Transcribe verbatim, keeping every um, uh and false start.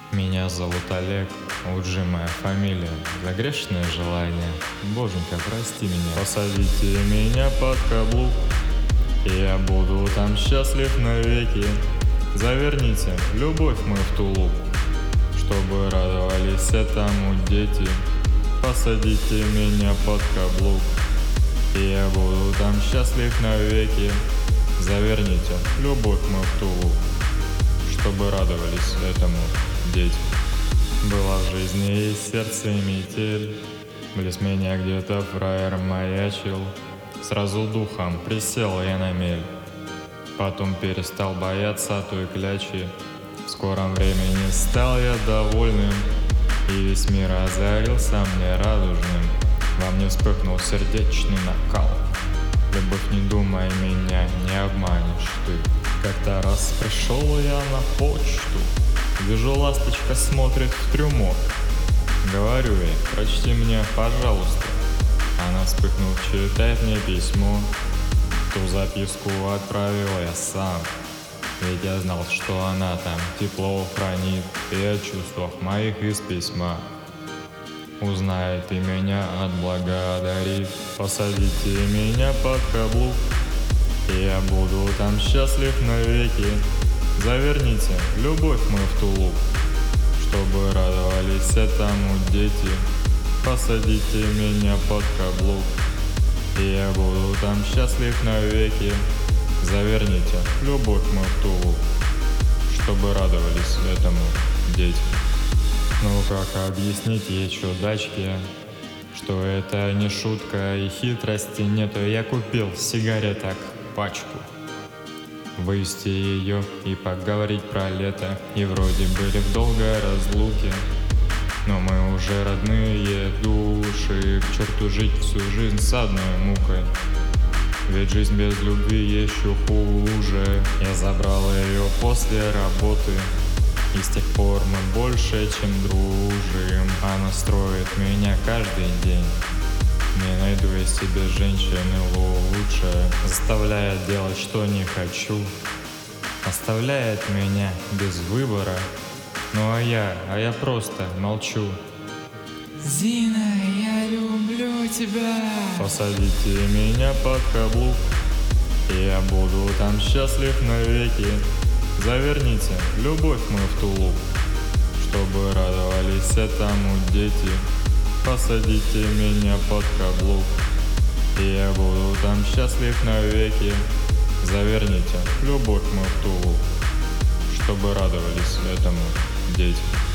Меня зовут Олег, Уджи моя фамилия, за грешное желание, боженька, прости меня. Посадите меня под каблук, и я буду там счастлив навеки. Заверните любовь мою в тулуп, чтобы радовались этому дети. Посадите меня под каблук, и я буду там счастлив навеки. Заверните любовь мою в тулуп, чтобы радовались этому дети. Была в жизни и сердце метель, близ меня где-то фраер маячил. Сразу духом присел я на мель, потом перестал бояться той клячи. В скором времени стал я довольным, и весь мир озарился мне радужным. Во мне вспыхнул сердечный накал. Любовь, не думай, меня не обманешь ты. Как-то раз пришел я на почту, вижу, ласточка смотрит в трюмо. Говорю ей: прочти мне, пожалуйста. Она, вспыхнув, читает мне письмо. Ту записку отправил я сам, ведь я знал, что она там тепло хранит и о чувствах моих из письма. Узнает и меня отблагодарит. Посадите меня под каблук, и я буду там счастлив навеки. Заверните любовь мою в тулуп, чтобы радовались этому дети. Посадите меня под каблук, и я буду там счастлив навеки. Заверните любовь мою в тулуп, чтобы радовались этому дети. Ну как объяснить ей, чудачке, что это не шутка и хитрости нету? Я купил сигареток пачку, вывести ее и поговорить про лето. И вроде были в долгой разлуке, но мы уже родные души. К черту жить всю жизнь с одной мукой, ведь жизнь без любви еще хуже. Я забрал ее после работы, и с тех пор мы больше, чем дружим. Она строит меня каждый день, не найду я себе женщины лучше. Заставляет делать, что не хочу, оставляет меня без выбора. Ну а я, а я просто молчу. Зина, я люблю тебя. Посадите меня под каблук, и я буду там счастлив навеки. Заверните любовь мою в тулуп, чтобы радовались этому дети. Посадите меня под каблук, и я буду там счастлив навеки. Заверните любовь мою в тулуп, чтобы радовались этому дети.